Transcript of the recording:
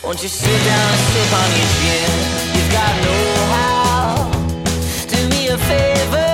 Won't you sit down and sip on your gin? You've got know-how. Do me a favor.